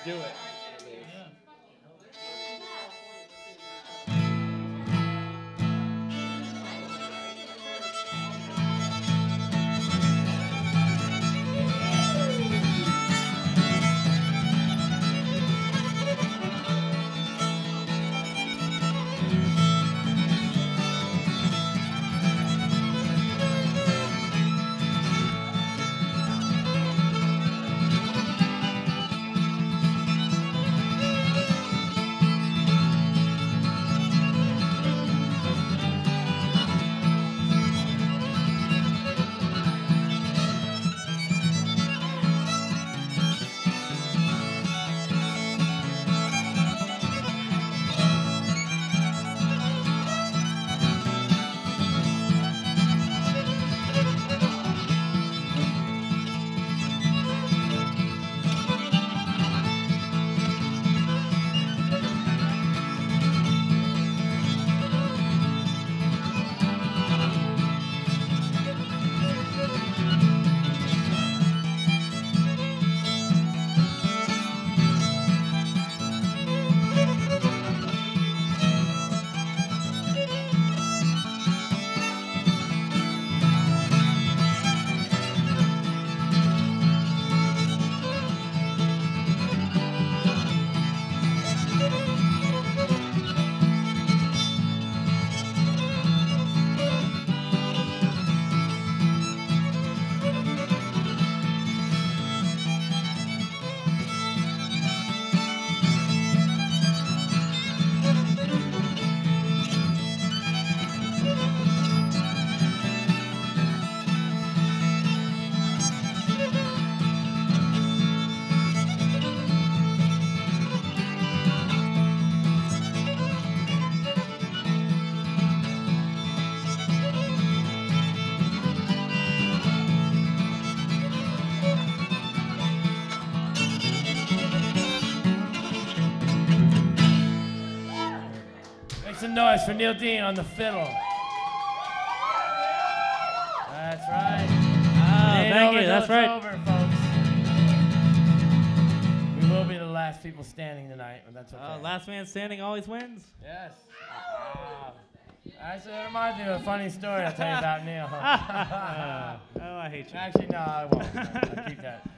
do it. Some noise for Neil Dean on the fiddle. That's right. Thank you. That's right. Over, folks. We will be the last people standing tonight, but that's okay. Last man standing always wins. Yes. Actually, that reminds me of a funny story I'll tell you about Neil. Oh, I hate you. Actually, no, I won't. I'll keep that.